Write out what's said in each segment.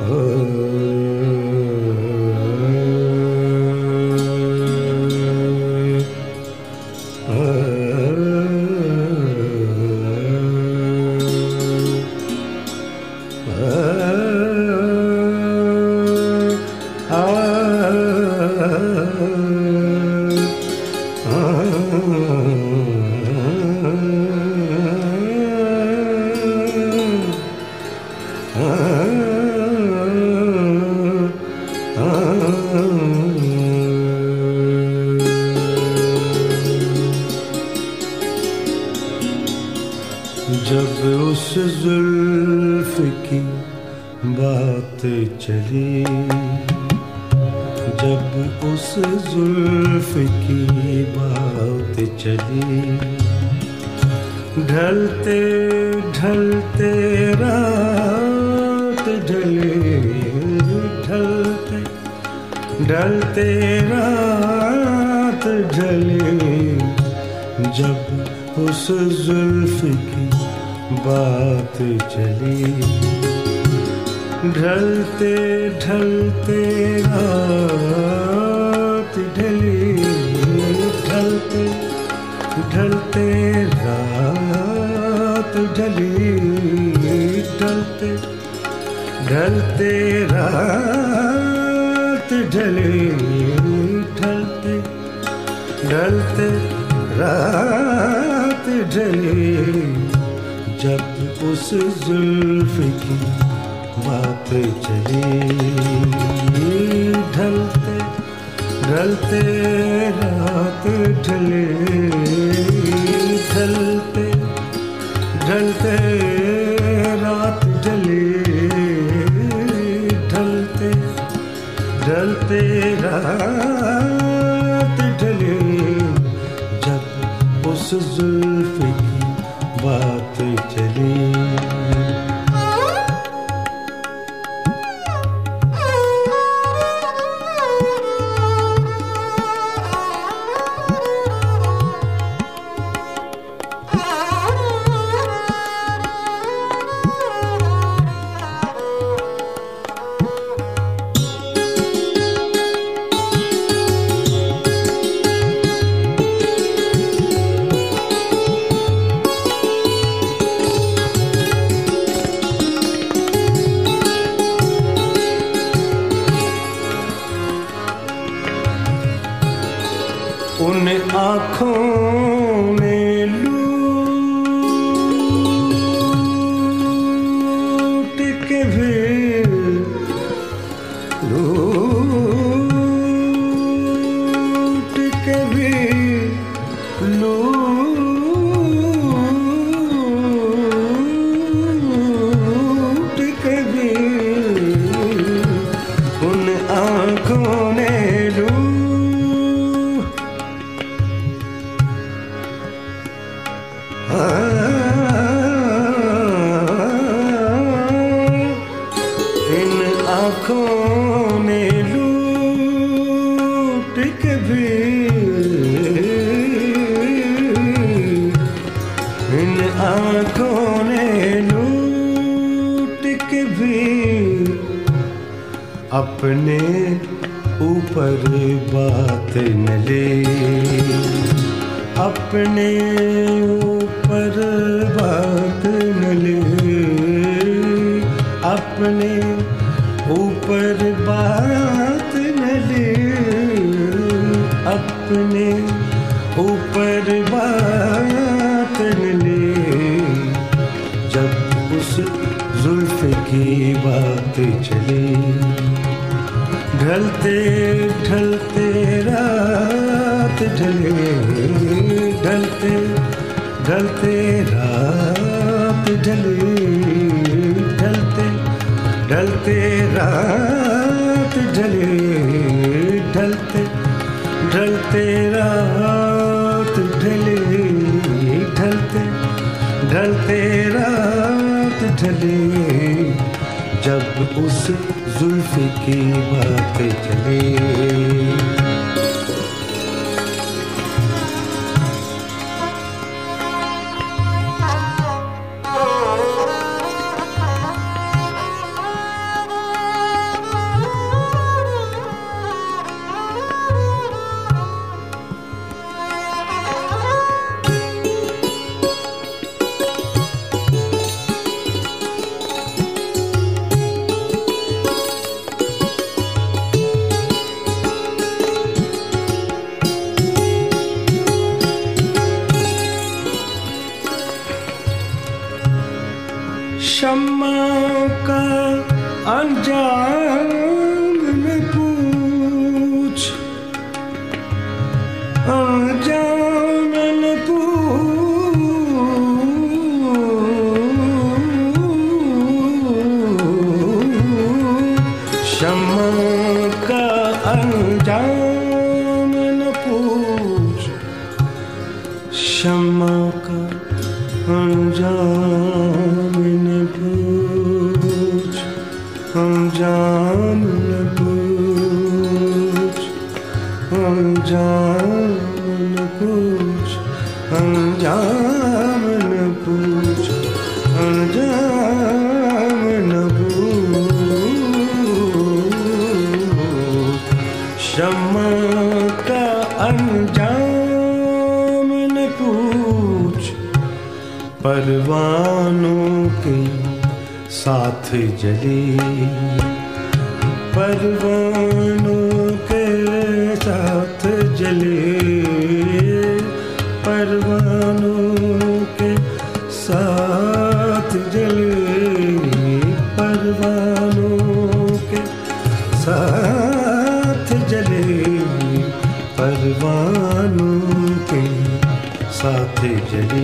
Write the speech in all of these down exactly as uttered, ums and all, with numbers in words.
जब उस जुल्फ की बात चली, जब उस जुल्फ की बात चली, ढलते ढलते रात ढली, ढलते ढलते रात ढली, जब उस जुल्फ की बात चली, ढलते ढलते रात ढली, ढलते ढलते रात ढली, ढलते ढलते रात ढली, ढलते ढलते रात ढली, जब उस जुल्फ की बात चली, ढलते ढलते रात ढली, ढलते ढलते रात ढली, ढलते ढलते रात ढली, जब उस जुल्फ की बात चली। उन आँखों ने लूट के भी लूट के भी लूट के भी उन आँखों ने इन आँखों ने लूट के भी, इन आँखों ने लूट के भी, अपने ऊपर बात न ले, अपने ऊपर बात न ले, अपने ऊपर बात न ले, अपने ऊपर बात न ले, जब उस जुल्फ की बात चली, ढलते ढलते रात ढले, ढलते ढलते रात ढले, ढलते ढलते रात ढले, ढलते ढलते रात ढले, ढलते ढलते रात ढले, जब उस जुल्फ की बात चली। अनजान न पूछ, अनजान न पूछ, शम्मा का अनजान न पूछ, शम्मा का अनजान न पूछ, अनजान न पूछ, अनजान न पूछ, अनजान न पूछ, अनजान न पूछ, शम्मा का अनजान न पूछ, परवानों के साथ जली, परवानों के साथ जले, परवानों के साथ जले, परवानों के साथ जले, परवानों के साथ जले,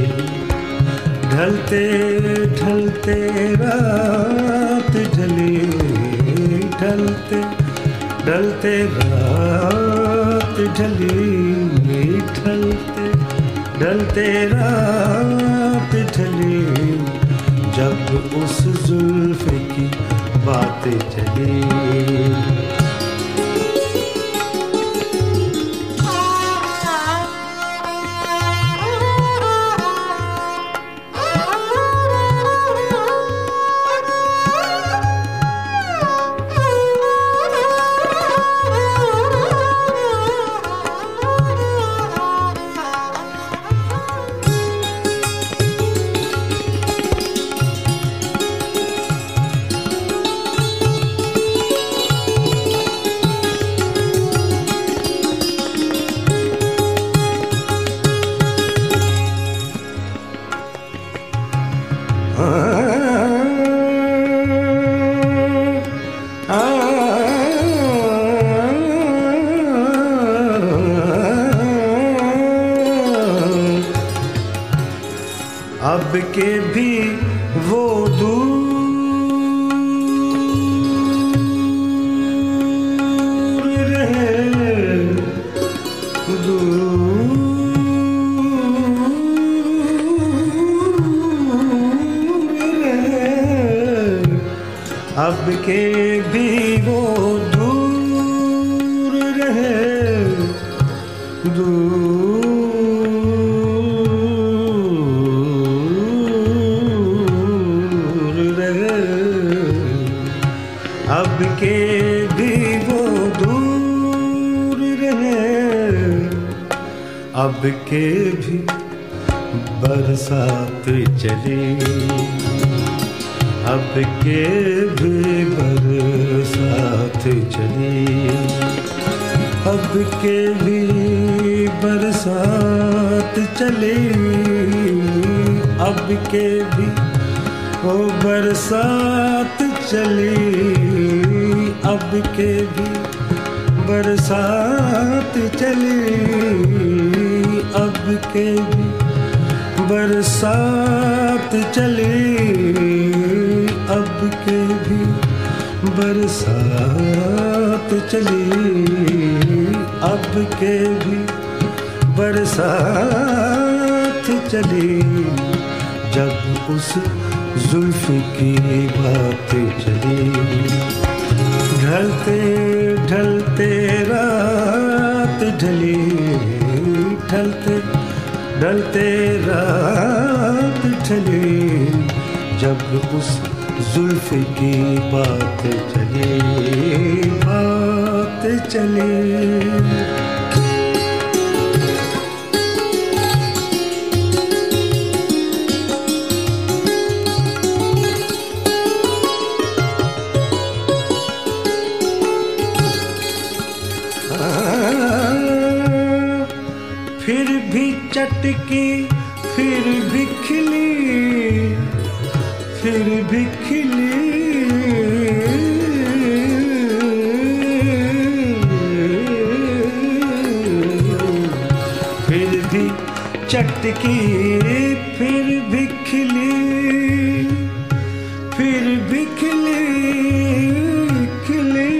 ढलते ढलते रात ढले, ढलते ढलते रात ढले, ढलते ढलते रात ढले, जब उस जुल्फ की बात चली। अब के भी वो दूर रहे, दूर रहे, अब के भी वो दूर रहे, दूर अब के भी वो दूर रहे, अब के भी बरसात चली, अब के भी बरसात चली, अब के भी बरसात चली, अब के भी वो बरसात चली, अब के भी बरसात चली, अब के भी बरसात चली, अब के भी बरसात चली, अब के भी बरसात चली, जब उस जुल्फ की बात चली, ढलते ढलते रात ढली, ढलते ढलते रात ढली, जब उस जुल्फ की बात चली, बात चली। फिर भी चटकी, फिर भी खिली, फिर भी खिली, चटकी फिर भी खिली, फिर भी खिली खिली,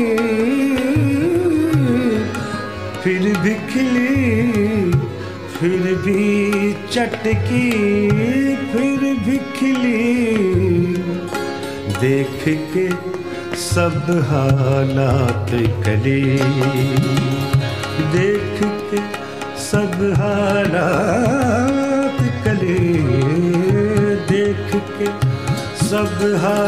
फिर भी खिली, फिर भी चटकी फिर भी खिली। देख के सब हालात कली, देख के सब हालात कली, देख के सब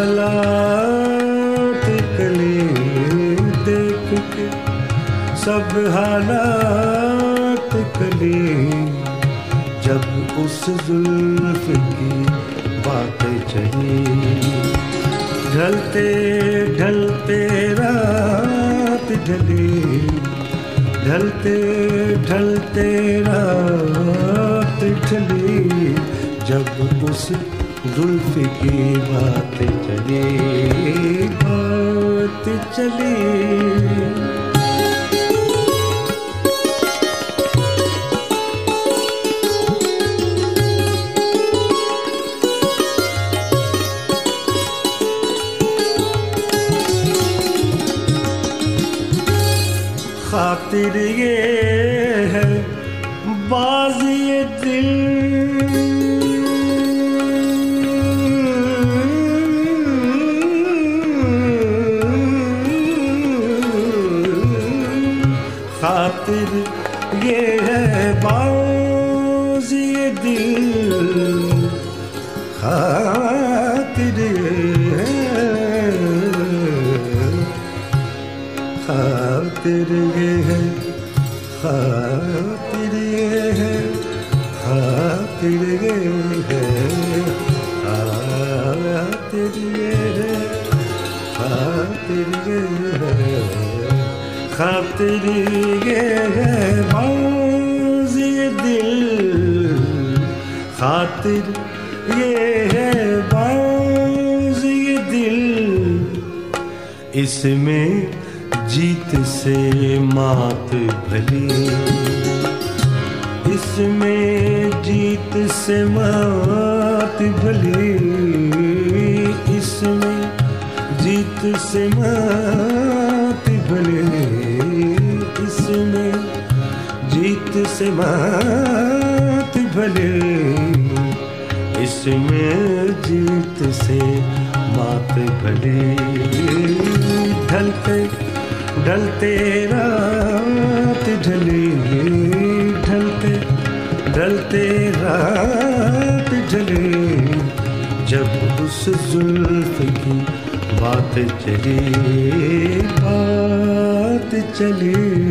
हालात कली, देख के सब हालात कली। जब उस जुल्फ की बात चली, ढलते ढलते रात ढली, ढलते ढलते रात ढली। जब उस जुल्फ की बात चली, बात चली। खातिर ये है बाज़ी ये दिल, खातिर ये है बाज़ी ये दिल, खातिर ये है, खातिर ये है, खातिर ये है, खातिर ये है, खातिर ये है, खातिर ये है, खातिर ये है बाज़ी ये दिल, खातिर ये है बाज़ी ये दिल। इसमें जीत से मात भली, इसमें जीत से मात भली, इसमें जीत से मात भली, इसमें जीत से मात भली, इसमें जीत से मात भली। ढलते ढलते रात ढली, ढलते ढलते रात ढली। जब उस जुल्फ की बात चली, बात चली।